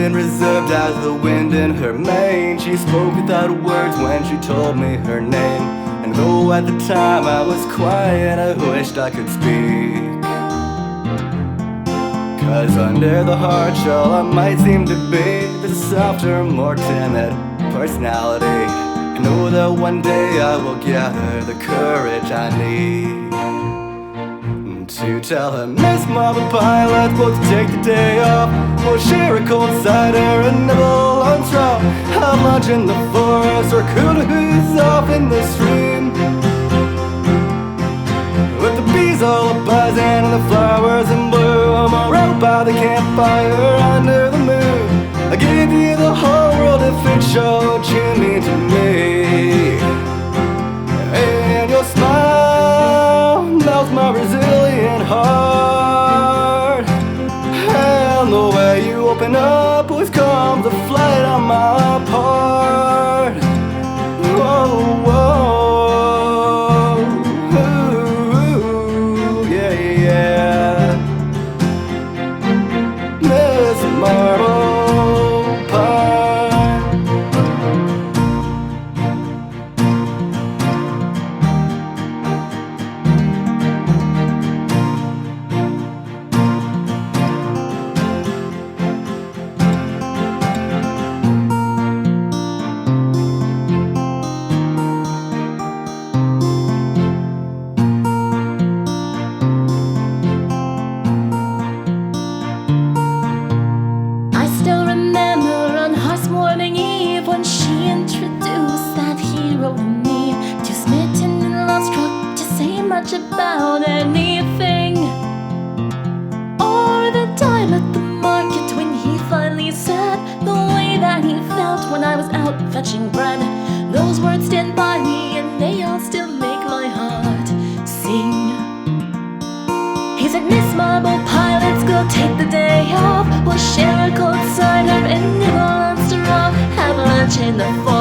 and reserved as the wind in her mane. She spoke without words when she told me her name. And though at the time I was quiet, I wished I could speak. 'Cause under the hard shell I might seem to be the softer, more timid personality. I know that one day I will gather the courage I need to tell her, Miss Marble Pie, let's both take the day off. We'll share a cold cider and nibble on straw. Have lunch in the forest or cool off in the stream, with the bees all a-buzzing and the flowers in bloom, or out by the campfire under the moon. I give you the whole world if it showed you mean to me. And your smile melts my resilient heart, and the way you open up always comes a flight on my part. Whoa, whoa, ooh, yeah, yeah. Miss Marble Pie. She introduced that hero to me, too smitten and love-struck to say much about anything. Or the time at the market when he finally said the way that he felt when I was out fetching bread. Those words stand by me and they all still make my heart sing. He said, Miss Marble Pie, let's go take the day off. We'll share a cold cider and nibble on straw. Have lunch in the forest